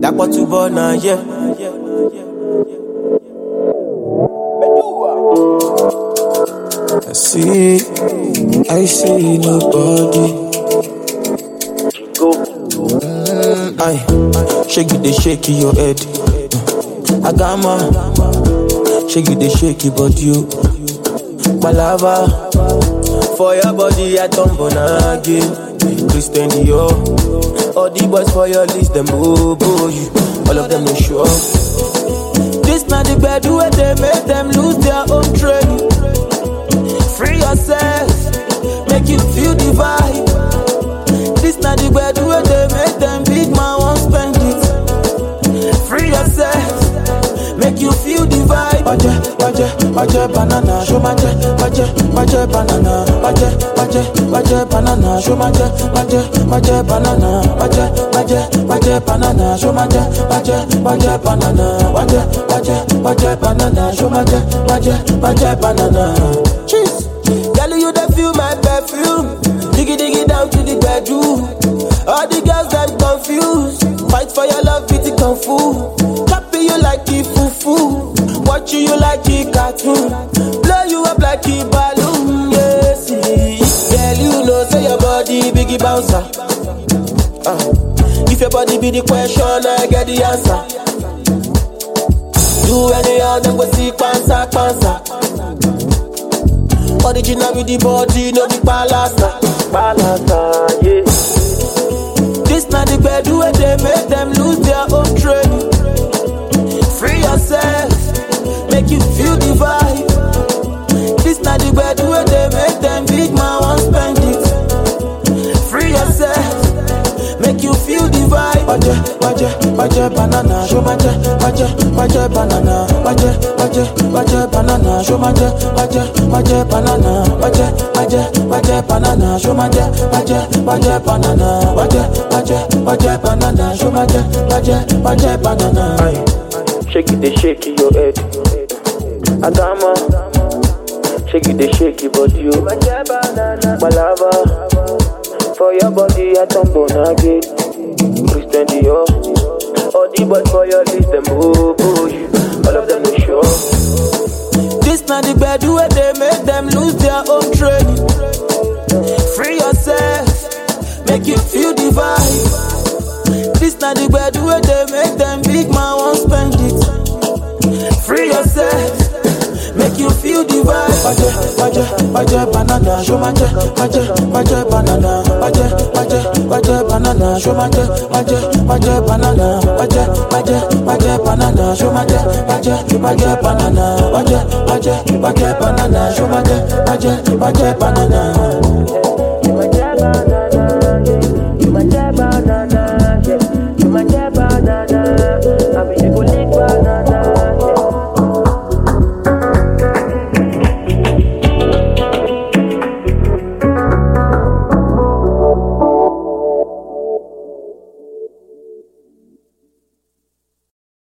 That what you born now, yeah. I see nobody. Shake it, they shake your head. I got my shake it, they shake it, but you palava for your body. I tumble again. Christian Dior, all the boys for your list, them bobo you. All of them no sure. This not the bed where they make them lose their own training. Free yourself, make you feel the vibe. This not the bed where they make them big man won't spend it. Free yourself, make you feel the vibe. Baje banana, show baje banana, baje banana, show baje banana, baje banana, show baje banana, show baje banana. Cheese, girl, you da feel my perfume. Diggy down to the bedroom. All the girls that confused. Fight for your love with the kung fu. Copy you like the fufu. Watch you like the cartoon. Blow you up like the balloon. Yes, girl, you know say your body biggie bouncer. If your body be the question, I get the answer. Do anyhow, then go see pansa. Original with the body, no be palasa, yeah. This not the bed where they make them lose their own training. Free yourself, make you feel the vibe. This not the bed where they make them big man won't spend it. Free yourself, make you feel the vibe. Baje banana, show baje banana, baje banana, show baje banana, baje banana, show baje banana, baje banana, show baje banana. Shake it, they shake your head. Adama, shake it, they shake your body. Palava for your body, I tumble again. Christian Dior, all the boys for your list, them bobo you. All of them no sure. This not the bed where they make them lose their own training. Free yourself, make you feel the vibe. This not the bed where they make them big man won't spend it. Free yourself, make you feel the vibe. Baje banana, show baje banana, baje banana, show baje banana, baje banana, show baje banana, baje banana, show baje banana.